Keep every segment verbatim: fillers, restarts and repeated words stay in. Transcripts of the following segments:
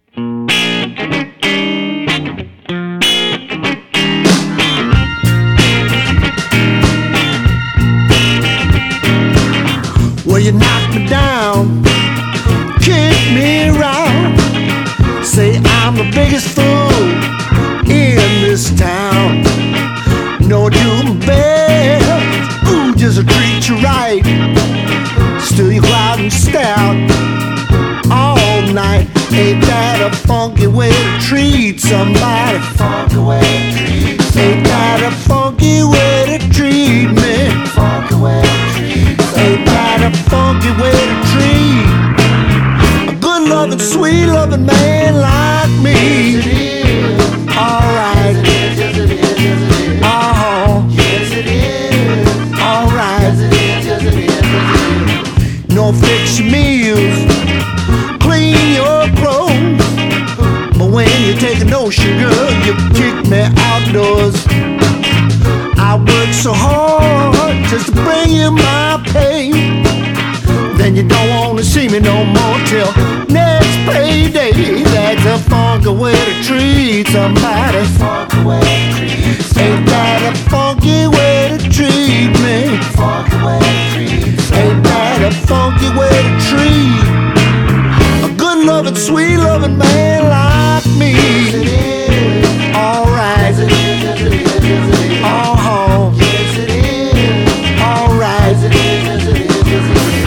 Well, you knock me down, kick me around, say I'm the biggest fool in this town. No, do my best, ooh, just to treat you right. Still you loud and stout all night. Ain't that a funky way to treat somebody? Funky way to treat somebody. Ain't that a funky way to treat me? Funky way to treat somebody. Ain't that a funky way to treat a good loving, sweet loving man like me? Yes, it is. All right. Yes, it is. Yes, it is. Oh. Yes, it is. All right. Yes, it is. Yes, it is. Yes, it is. No fix your meals, clean your clothes, but when you take a notion, girl, you kick me outdoors. I work so hard just to bring you my pay, then you don't wanna see me no more till next payday. That's a funky way to treat somebody. Funky way to treat somebody. Ain't that a funky way to treat me? Funky way to treat somebody. Ain't that a funky way to treat a good loving, sweet loving man like me? Yes, it is. All right. Yes, it is. Yes, it is. Yes, it is. Oh. Yes, it is. All right. Yes, it is. Yes, it is. Yes, it is.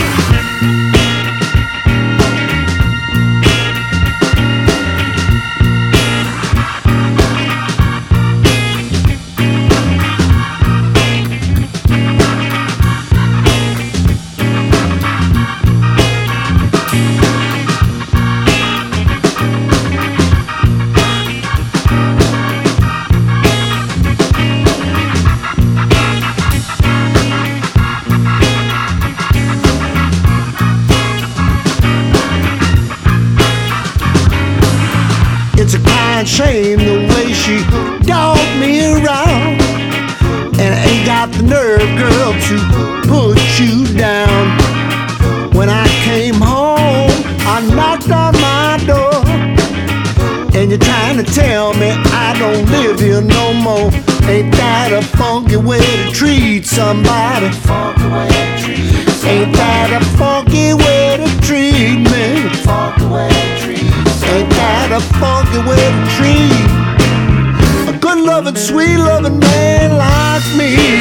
It's a crying shame the way she dogged me around, and I ain't got the nerve, girl, to put you down. When I came home, I knocked on my door, and you're trying to tell me I don't live here no more. Ain't that a funky way to treat somebody? Funky way to treat somebody. Ain't that a funky way to treat me? Funky way to treat somebody. Ain't that a funky way to treat a good loving, sweet loving man like me?